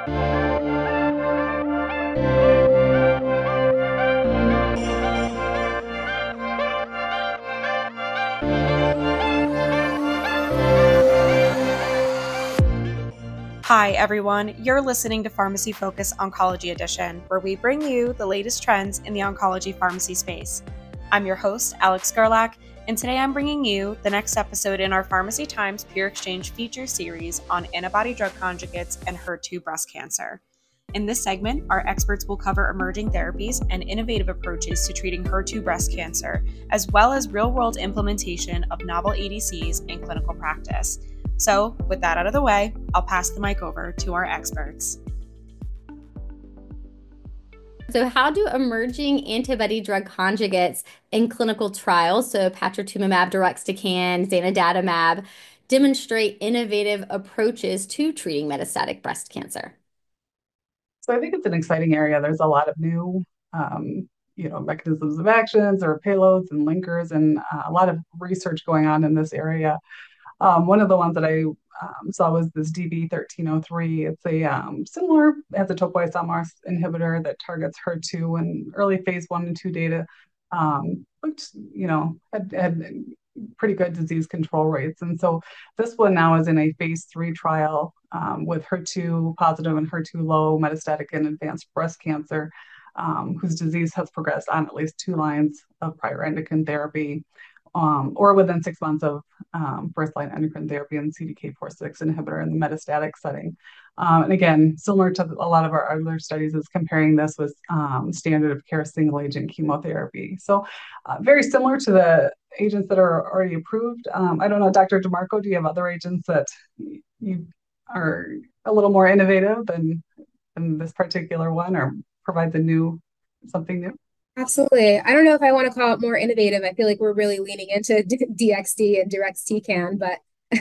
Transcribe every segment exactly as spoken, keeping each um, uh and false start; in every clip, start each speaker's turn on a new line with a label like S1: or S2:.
S1: Hi, everyone. You're listening to Pharmacy Focus Oncology Edition, where we bring you the latest trends in the oncology pharmacy space. I'm your host, Alex Gerlach, and today I'm bringing you the next episode in our Pharmacy Times Peer Exchange feature series on antibody-drug conjugates and H E R two breast cancer. In this segment, our experts will cover emerging therapies and innovative approaches to treating H E R two breast cancer, as well as real-world implementation of novel A D Cs in clinical practice. So, with that out of the way, I'll pass the mic over to our experts.
S2: So how do emerging antibody-drug conjugates in clinical trials, so patritumumab deruxtecan, zanidatamab, demonstrate innovative approaches to treating metastatic breast cancer?
S3: So I think it's an exciting area. There's a lot of new, um, you know, mechanisms of actions or payloads and linkers, and uh, a lot of research going on in this area. Um, one of the ones that I um, saw was this D B thirteen oh three. It's a um, similar, has a topoisomerase inhibitor that targets H E R two, and early phase one and two data um, looked, you know, had, had pretty good disease control rates. And so this one now is in a phase three trial um, with H E R two positive and H E R two low metastatic and advanced breast cancer, um, whose disease has progressed on at least two lines of prior endocrine therapy. Um, or within six months of um, first-line endocrine therapy and C D K four six inhibitor in the metastatic setting. Um, and again, similar to a lot of our other studies, is comparing this with um, standard of care single-agent chemotherapy. So uh, very similar to the agents that are already approved. Um, I don't know, Doctor DeMarco, do you have other agents that you are a little more innovative than, than this particular one, or provides a new, something new?
S4: Absolutely. I don't know if I want to call it more innovative. I feel like we're really leaning into D X D and deruxtecan, but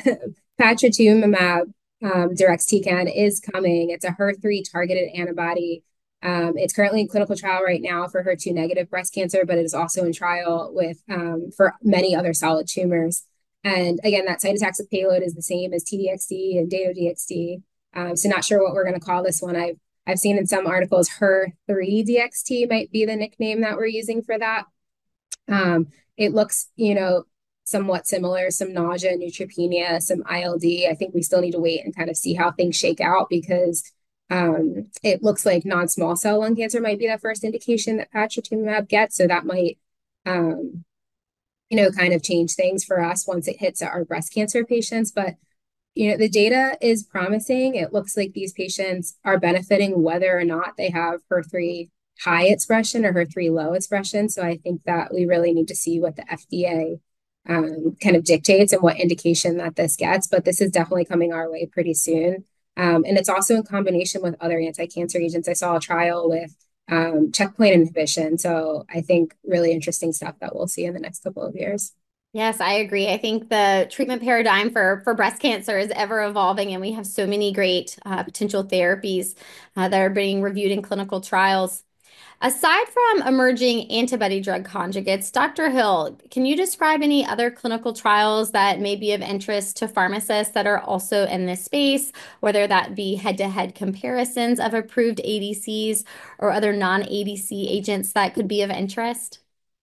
S4: patritumumab um, deruxtecan is coming. It's a H E R three targeted antibody. Um, it's currently in clinical trial right now for H E R two negative breast cancer, but it is also in trial with um, for many other solid tumors. And again, that cytotoxic payload is the same as T D X D and Dato-D X D. Um, so not sure what we're going to call this one. I've I've seen in some articles H E R three D X T might be the nickname that we're using for that. Um, it looks, you know, somewhat similar, some nausea, neutropenia, some I L D. I think we still need to wait and kind of see how things shake out, because um, it looks like non-small cell lung cancer might be the first indication that patritumumab gets. So that might, um, you know, kind of change things for us once it hits our breast cancer patients. But you know, the data is promising. It looks like these patients are benefiting whether or not they have H E R three high expression or H E R three low expression. So I think that we really need to see what the F D A um, kind of dictates and what indication that this gets. But this is definitely coming our way pretty soon. Um, and it's also in combination with other anti-cancer agents. I saw a trial with um, checkpoint inhibition. So I think really interesting stuff that we'll see in the next couple of years.
S2: Yes, I agree. I think the treatment paradigm for, for breast cancer is ever evolving, and we have so many great uh, potential therapies uh, that are being reviewed in clinical trials. Aside from emerging antibody drug conjugates, Doctor Hill, can you describe any other clinical trials that may be of interest to pharmacists that are also in this space, whether that be head-to-head comparisons of approved A D Cs or other non-A D C agents that could be of interest?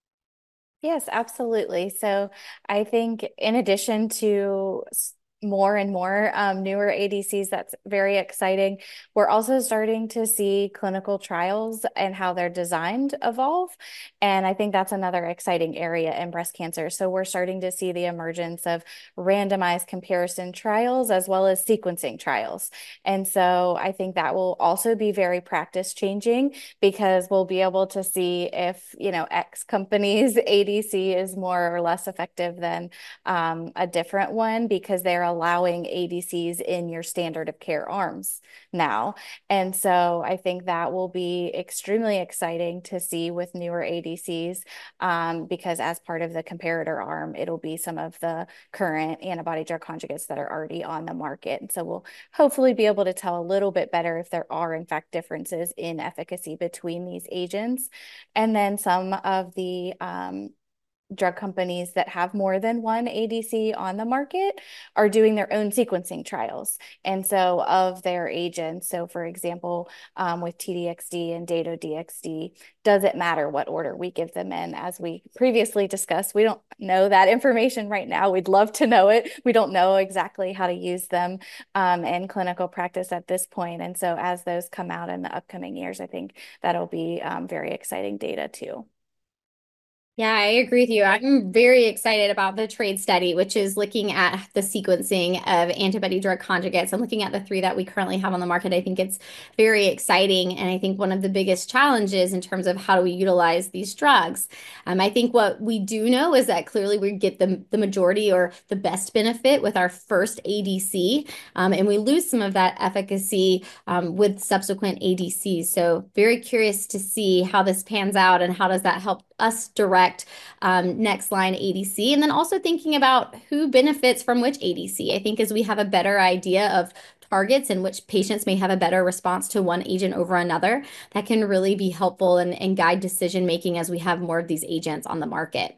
S5: Yes, absolutely. So I think in addition to more and more um, newer A D Cs, that's very exciting. We're also starting to see clinical trials and how they're designed evolve. And I think that's another exciting area in breast cancer. So we're starting to see the emergence of randomized comparison trials as well as sequencing trials. And so I think that will also be very practice changing, because we'll be able to see if, you know, X company's A D C is more or less effective than um, a different one, because they're allowing A D Cs in your standard of care arms now. And so I think that will be extremely exciting to see with newer A D Cs, um, because as part of the comparator arm, it'll be some of the current antibody drug conjugates that are already on the market. And so we'll hopefully be able to tell a little bit better if there are in fact differences in efficacy between these agents. And then some of the um, drug companies that have more than one A D C on the market are doing their own sequencing trials. And so of their agents, so for example, um, with T D X D and Dato-D X D, does it matter what order we give them in? As we previously discussed, we don't know that information right now. We'd love to know it. We don't know exactly how to use them um, in clinical practice at this point. And so as those come out in the upcoming years, I think that'll be um, very exciting data too.
S2: Yeah, I agree with you. I'm very excited about the TRADE study, which is looking at the sequencing of antibody drug conjugates and looking at the three that we currently have on the market. I think it's very exciting. And I think one of the biggest challenges in terms of how do we utilize these drugs. Um, I think what we do know is that clearly we get the, the majority or the best benefit with our first A D C, um, and we lose some of that efficacy um, with subsequent A D Cs. So very curious to see how this pans out and how does that help us direct um, next line A D C, and then also thinking about who benefits from which A D C. I think as we have a better idea of targets and which patients may have a better response to one agent over another, that can really be helpful and, and guide decision making as we have more of these agents on the market.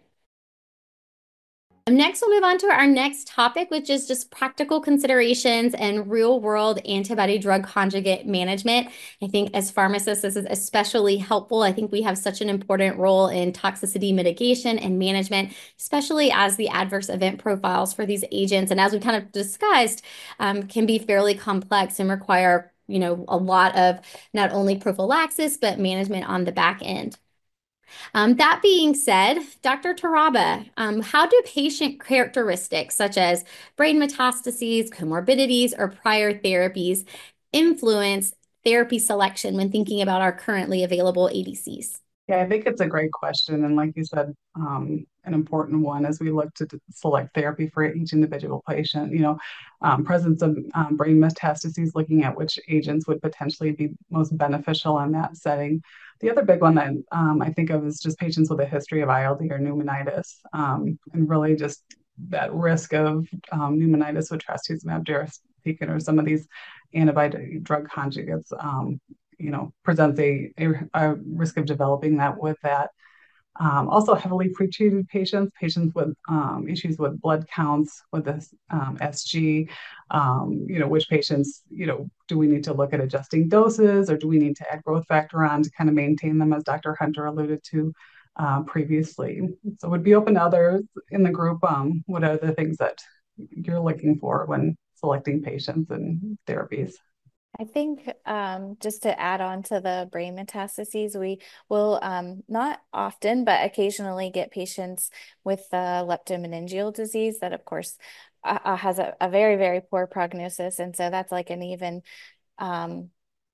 S2: Next, we'll move on to our next topic, which is just practical considerations and real-world antibody drug conjugate management. I think as pharmacists, this is especially helpful. I think we have such an important role in toxicity mitigation and management, especially as the adverse event profiles for these agents, and as we kind of discussed, um, can be fairly complex and require, you know, a lot of not only prophylaxis, but management on the back end. Um, that being said, Doctor Torraba, um, how do patient characteristics such as brain metastases, comorbidities, or prior therapies influence therapy selection when thinking about our currently available A D Cs?
S3: Yeah, I think it's a great question. And like you said, um, an important one as we look to select therapy for each individual patient. You know, um, presence of um, brain metastases, looking at which agents would potentially be most beneficial in that setting. The other big one that um, I think of is just patients with a history of I L D or pneumonitis, um, and really just that risk of um, pneumonitis with trastuzumab deruxtecan or some of these antibody drug conjugates. Um, you know, presents a, a, a risk of developing that with that. Um, also heavily pretreated patients, patients with um, issues with blood counts, with this um, S G, um, you know, which patients, you know, do we need to look at adjusting doses or do we need to add growth factor on to kind of maintain them, as Doctor Hunter alluded to uh, previously. So would be open to others in the group. Um, what are the things that you're looking for when selecting patients and therapies?
S5: I think um, just to add on to the brain metastases, we will um, not often, but occasionally get patients with uh, leptomeningeal disease that, of course, uh, has a, a very, very poor prognosis. And so that's like an even um,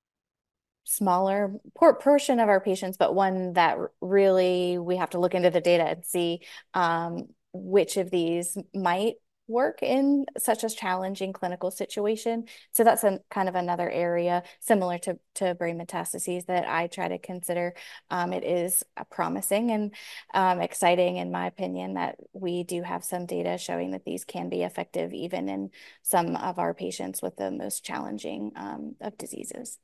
S5: smaller portion of our patients, but one that really we have to look into the data and see um, which of these might work in such a challenging clinical situation. So that's a kind of another area similar to, to brain metastases that I try to consider. Um, it is promising and um, exciting, in my opinion, that we do have some data showing that these can be effective even in some of our patients with the most challenging um, of diseases.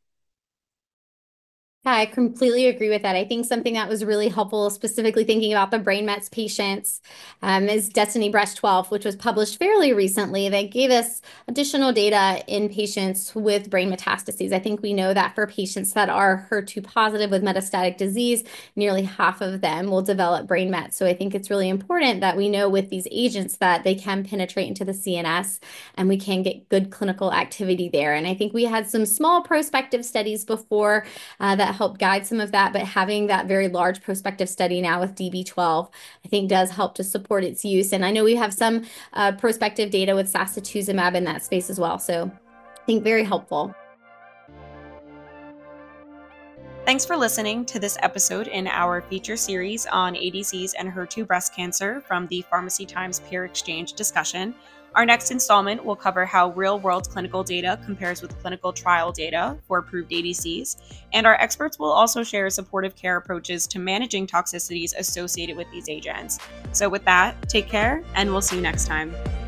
S2: I completely agree with that. I think something that was really helpful, specifically thinking about the brain mets patients, um, is Destiny Breast twelve, which was published fairly recently. They gave us additional data in patients with brain metastases. I think we know that for patients that are H E R two positive with metastatic disease, nearly half of them will develop brain mets. So I think it's really important that we know with these agents that they can penetrate into the C N S and we can get good clinical activity there. And I think we had some small prospective studies before uh, that help guide some of that, but having that very large prospective study now with D B twelve, I think does help to support its use. And I know we have some uh, prospective data with sacituzumab in that space as well. So I think very helpful.
S1: Thanks for listening to this episode in our feature series on A D Cs and H E R two breast cancer from the Pharmacy Times Peer Exchange discussion. Our next installment will cover how real-world clinical data compares with clinical trial data for approved A D Cs, and our experts will also share supportive care approaches to managing toxicities associated with these agents. So with that, take care, and we'll see you next time.